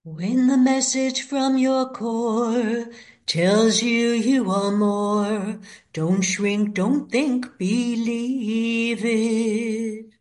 When the message from your core tells you you are more, don't shrink, don't think, believe it.